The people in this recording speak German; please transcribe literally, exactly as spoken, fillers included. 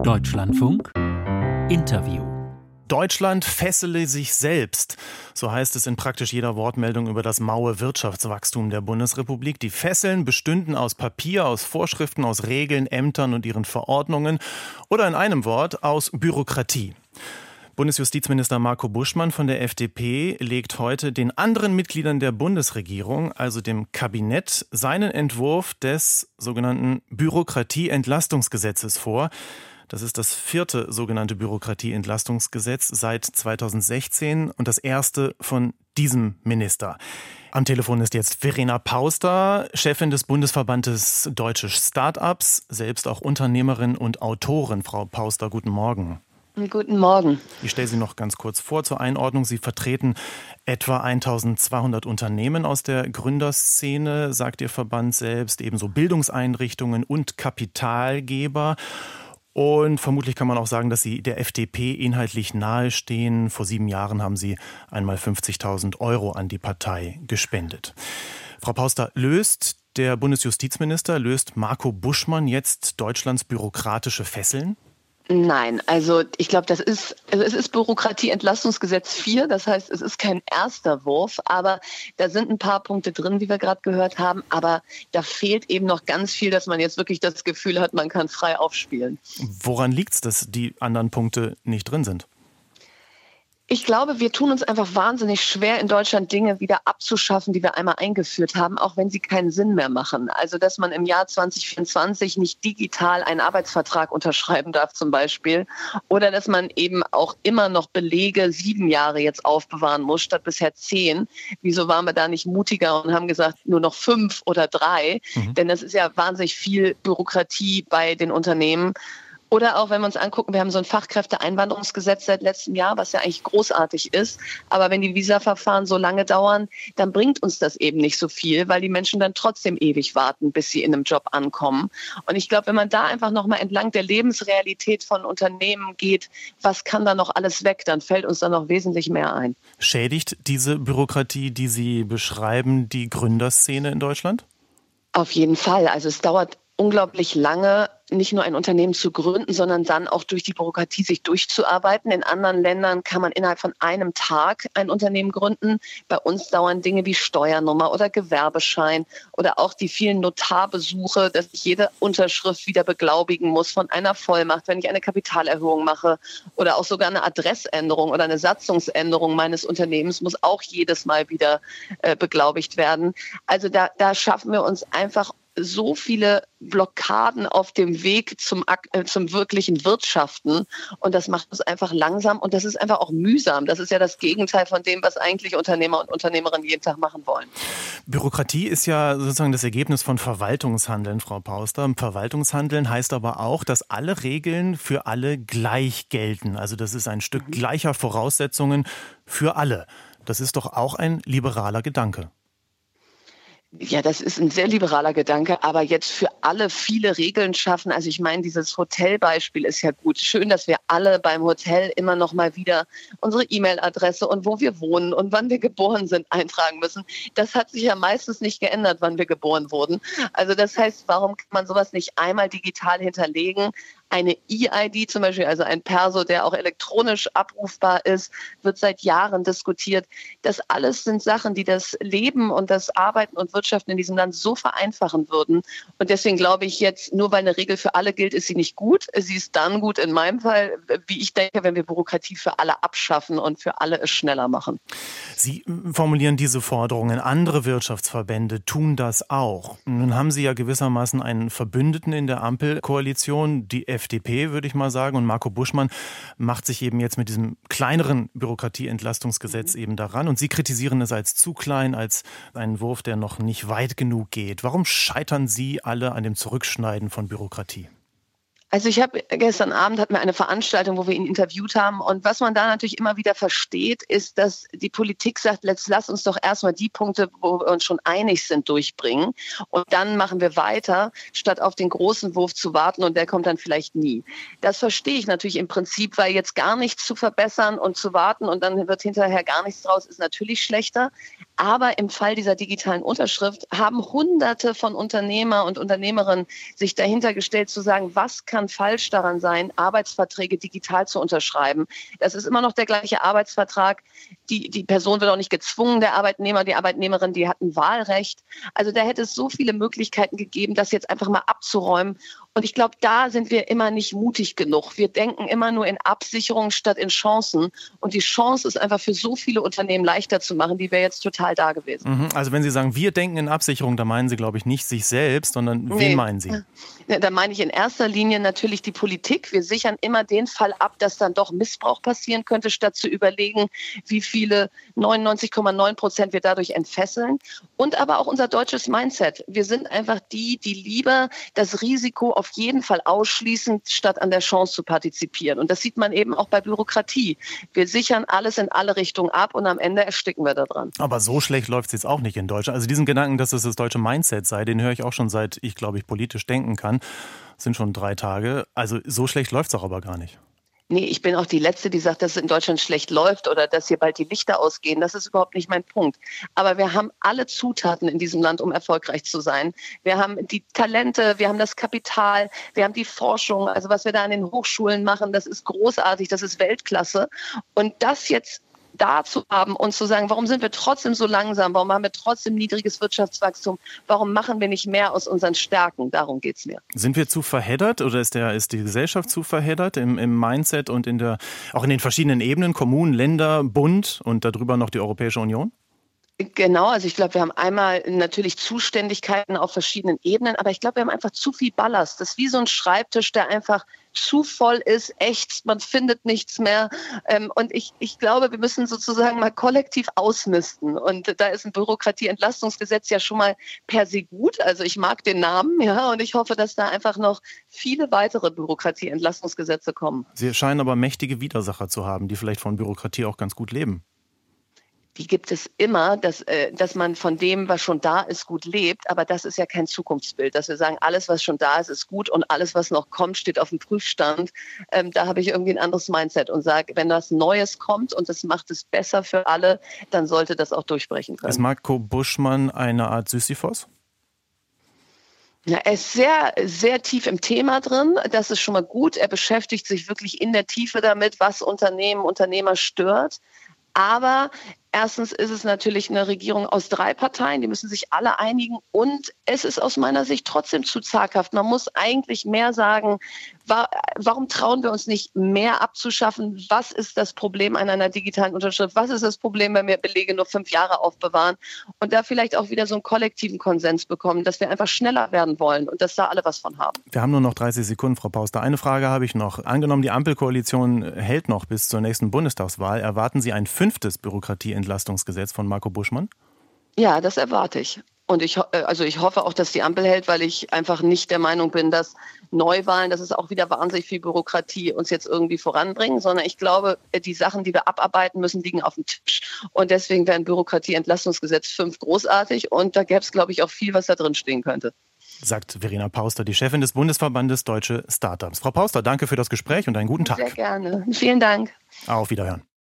Deutschlandfunk Interview. Deutschland fessele sich selbst. So heißt es in praktisch jeder Wortmeldung über das maue Wirtschaftswachstum der Bundesrepublik. Die Fesseln bestünden aus Papier, aus Vorschriften, aus Regeln, Ämtern und ihren Verordnungen oder in einem Wort aus Bürokratie. Bundesjustizminister Marco Buschmann von der F D P legt heute den anderen Mitgliedern der Bundesregierung, also dem Kabinett, seinen Entwurf des sogenannten Bürokratieentlastungsgesetzes vor. Das ist das vierte sogenannte Bürokratieentlastungsgesetz seit zweitausendsechzehn und das erste von diesem Minister. Am Telefon ist jetzt Verena Pauster, Chefin des Bundesverbandes Deutsche Start-ups, selbst auch Unternehmerin und Autorin. Frau Pauster, guten Morgen. Guten Morgen. Ich stelle Sie noch ganz kurz vor zur Einordnung. Sie vertreten etwa eintausendzweihundert Unternehmen aus der Gründerszene, sagt Ihr Verband selbst, ebenso Bildungseinrichtungen und Kapitalgeber. Und vermutlich kann man auch sagen, dass Sie der F D P inhaltlich nahestehen. Vor sieben Jahren haben Sie einmal fünfzigtausend Euro an die Partei gespendet. Frau Pauster, löst der Bundesjustizminister, löst Marco Buschmann jetzt Deutschlands bürokratische Fesseln? Nein, also ich glaube, das ist, also es ist Bürokratieentlastungsgesetz vier, das heißt, es ist kein erster Wurf, aber da sind ein paar Punkte drin, wie wir gerade gehört haben, aber da fehlt eben noch ganz viel, dass man jetzt wirklich das Gefühl hat, man kann frei aufspielen. Woran liegt es, dass die anderen Punkte nicht drin sind? Ich glaube, wir tun uns einfach wahnsinnig schwer, in Deutschland Dinge wieder abzuschaffen, die wir einmal eingeführt haben, auch wenn sie keinen Sinn mehr machen. Also, dass man im Jahr zwanzig vierundzwanzig nicht digital einen Arbeitsvertrag unterschreiben darf zum Beispiel. Oder dass man eben auch immer noch Belege sieben Jahre jetzt aufbewahren muss, statt bisher zehn. Wieso waren wir da nicht mutiger und haben gesagt, nur noch fünf oder drei? Mhm. Denn das ist ja wahnsinnig viel Bürokratie bei den Unternehmen. Oder auch, wenn wir uns angucken, wir haben so ein Fachkräfteeinwanderungsgesetz seit letztem Jahr, was ja eigentlich großartig ist. Aber wenn die Visaverfahren so lange dauern, dann bringt uns das eben nicht so viel, weil die Menschen dann trotzdem ewig warten, bis sie in einem Job ankommen. Und ich glaube, wenn man da einfach nochmal entlang der Lebensrealität von Unternehmen geht, was kann da noch alles weg, dann fällt uns da noch wesentlich mehr ein. Schädigt diese Bürokratie, die Sie beschreiben, die Gründerszene in Deutschland? Auf jeden Fall. Also es dauert unglaublich lange, nicht nur ein Unternehmen zu gründen, sondern dann auch durch die Bürokratie sich durchzuarbeiten. In anderen Ländern kann man innerhalb von einem Tag ein Unternehmen gründen. Bei uns dauern Dinge wie Steuernummer oder Gewerbeschein oder auch die vielen Notarbesuche, dass ich jede Unterschrift wieder beglaubigen muss von einer Vollmacht, wenn ich eine Kapitalerhöhung mache oder auch sogar eine Adressänderung oder eine Satzungsänderung meines Unternehmens muss auch jedes Mal wieder äh, beglaubigt werden. Also da, da schaffen wir uns einfach so viele Blockaden auf dem Weg zum, äh, zum wirklichen Wirtschaften. Und das macht uns einfach langsam und das ist einfach auch mühsam. Das ist ja das Gegenteil von dem, was eigentlich Unternehmer und Unternehmerinnen jeden Tag machen wollen. Bürokratie ist ja sozusagen das Ergebnis von Verwaltungshandeln, Frau Pauster. Verwaltungshandeln heißt aber auch, dass alle Regeln für alle gleich gelten. Also das ist ein Stück gleicher Voraussetzungen für alle. Das ist doch auch ein liberaler Gedanke. Ja, das ist ein sehr liberaler Gedanke, aber jetzt für alle viele Regeln schaffen. Also ich meine, dieses Hotelbeispiel ist ja gut. Schön, dass wir alle beim Hotel immer noch mal wieder unsere E-Mail-Adresse und wo wir wohnen und wann wir geboren sind eintragen müssen. Das hat sich ja meistens nicht geändert, wann wir geboren wurden. Also das heißt, warum kann man sowas nicht einmal digital hinterlegen? Eine E I D zum Beispiel, also ein Perso, der auch elektronisch abrufbar ist, wird seit Jahren diskutiert. Das alles sind Sachen, die das Leben und das Arbeiten und Wirtschaften in diesem Land so vereinfachen würden. Und deswegen glaube ich jetzt, nur weil eine Regel für alle gilt, ist sie nicht gut. Sie ist dann gut in meinem Fall, wie ich denke, wenn wir Bürokratie für alle abschaffen und für alle es schneller machen. Sie formulieren diese Forderungen. Andere Wirtschaftsverbände tun das auch. Nun haben Sie ja gewissermaßen einen Verbündeten in der Ampelkoalition, die F D P, würde ich mal sagen. Und Marco Buschmann macht sich eben jetzt mit diesem kleineren Bürokratieentlastungsgesetz mhm. eben daran. Und Sie kritisieren es als zu klein, als einen Wurf, der noch nicht weit genug geht. Warum scheitern Sie alle an dem Zurückschneiden von Bürokratie? Also ich habe gestern Abend hatten wir eine Veranstaltung, wo wir ihn interviewt haben. Und was man da natürlich immer wieder versteht, ist, dass die Politik sagt, let's, lass uns doch erstmal die Punkte, wo wir uns schon einig sind, durchbringen. Und dann machen wir weiter, statt auf den großen Wurf zu warten. Und der kommt dann vielleicht nie. Das verstehe ich natürlich im Prinzip, weil jetzt gar nichts zu verbessern und zu warten und dann wird hinterher gar nichts draus, ist natürlich schlechter. Aber im Fall dieser digitalen Unterschrift haben Hunderte von Unternehmer und Unternehmerinnen sich dahinter gestellt zu sagen, was kann falsch daran sein, Arbeitsverträge digital zu unterschreiben. Das ist immer noch der gleiche Arbeitsvertrag. Die, die Person wird auch nicht gezwungen, der Arbeitnehmer, die Arbeitnehmerin, die hat ein Wahlrecht. Also da hätte es so viele Möglichkeiten gegeben, das jetzt einfach mal abzuräumen. Und ich glaube, da sind wir immer nicht mutig genug. Wir denken immer nur in Absicherung statt in Chancen. Und die Chance ist einfach für so viele Unternehmen leichter zu machen, die wäre jetzt total da gewesen. Also wenn Sie sagen, wir denken in Absicherung, da meinen Sie, glaube ich, nicht sich selbst, sondern wen nee. meinen Sie? Da meine ich in erster Linie natürlich die Politik. Wir sichern immer den Fall ab, dass dann doch Missbrauch passieren könnte, statt zu überlegen, wie viele neunundneunzig Komma neun Prozent wir dadurch entfesseln. Und aber auch unser deutsches Mindset. Wir sind einfach die, die lieber das Risiko auf jeden Fall ausschließen, statt an der Chance zu partizipieren. Und das sieht man eben auch bei Bürokratie. Wir sichern alles in alle Richtungen ab und am Ende ersticken wir da dran. Aber so schlecht läuft es jetzt auch nicht in Deutschland. Also diesen Gedanken, dass es das deutsche Mindset sei, den höre ich auch schon seit ich, glaube ich, politisch denken kann. Das sind schon drei Tage. Also so schlecht läuft es auch aber gar nicht. Nee, ich bin auch die Letzte, die sagt, dass es in Deutschland schlecht läuft oder dass hier bald die Lichter ausgehen. Das ist überhaupt nicht mein Punkt. Aber wir haben alle Zutaten in diesem Land, um erfolgreich zu sein. Wir haben die Talente, wir haben das Kapital, wir haben die Forschung. Also was wir da an den Hochschulen machen, das ist großartig, das ist Weltklasse. Und das jetzt da zu haben und zu sagen, warum sind wir trotzdem so langsam, warum haben wir trotzdem niedriges Wirtschaftswachstum, warum machen wir nicht mehr aus unseren Stärken, darum geht es mir. Sind wir zu verheddert oder ist, der, ist die Gesellschaft zu verheddert im, im Mindset und in der, auch in den verschiedenen Ebenen, Kommunen, Länder, Bund und darüber noch die Europäische Union? Genau, also ich glaube, wir haben einmal natürlich Zuständigkeiten auf verschiedenen Ebenen, aber ich glaube, wir haben einfach zu viel Ballast. Das ist wie so ein Schreibtisch, der einfach zu voll ist, echt, man findet nichts mehr. Und ich, ich glaube, wir müssen sozusagen mal kollektiv ausmisten. Und da ist ein Bürokratieentlastungsgesetz ja schon mal per se gut. Also ich mag den Namen, ja, und ich hoffe, dass da einfach noch viele weitere Bürokratieentlastungsgesetze kommen. Sie scheinen aber mächtige Widersacher zu haben, die vielleicht von Bürokratie auch ganz gut leben. Die gibt es immer, dass, äh, dass man von dem, was schon da ist, gut lebt. Aber das ist ja kein Zukunftsbild, dass wir sagen, alles, was schon da ist, ist gut und alles, was noch kommt, steht auf dem Prüfstand. Ähm, da habe ich irgendwie ein anderes Mindset und sage, wenn was Neues kommt und das macht es besser für alle, dann sollte das auch durchbrechen können. Ist Marco Buschmann eine Art Sisyphos? Ja, er ist sehr, sehr tief im Thema drin. Das ist schon mal gut. Er beschäftigt sich wirklich in der Tiefe damit, was Unternehmen, Unternehmer stört. Aber erstens ist es natürlich eine Regierung aus drei Parteien, die müssen sich alle einigen und es ist aus meiner Sicht trotzdem zu zaghaft. Man muss eigentlich mehr sagen, wa- warum trauen wir uns nicht mehr abzuschaffen? Was ist das Problem an einer digitalen Unterschrift? Was ist das Problem, wenn wir Belege nur fünf Jahre aufbewahren? Und da vielleicht auch wieder so einen kollektiven Konsens bekommen, dass wir einfach schneller werden wollen und dass da alle was von haben. Wir haben nur noch dreißig Sekunden, Frau Pauster. Eine Frage habe ich noch. Angenommen, die Ampelkoalition hält noch bis zur nächsten Bundestagswahl. Erwarten Sie ein fünftes Bürokratieentlastungsgesetz von Marco Buschmann? Ja, das erwarte ich. Und ich, also ich hoffe auch, dass die Ampel hält, weil ich einfach nicht der Meinung bin, dass Neuwahlen, das ist auch wieder wahnsinnig viel Bürokratie, uns jetzt irgendwie voranbringen, sondern ich glaube, die Sachen, die wir abarbeiten müssen, liegen auf dem Tisch. Und deswegen wäre ein Bürokratieentlastungsgesetz fünf großartig und da gäbe es, glaube ich, auch viel, was da drin stehen könnte. Sagt Verena Pauster, die Chefin des Bundesverbandes Deutsche Startups. Frau Pauster, danke für das Gespräch und einen guten Tag. Sehr gerne. Vielen Dank. Auf Wiederhören.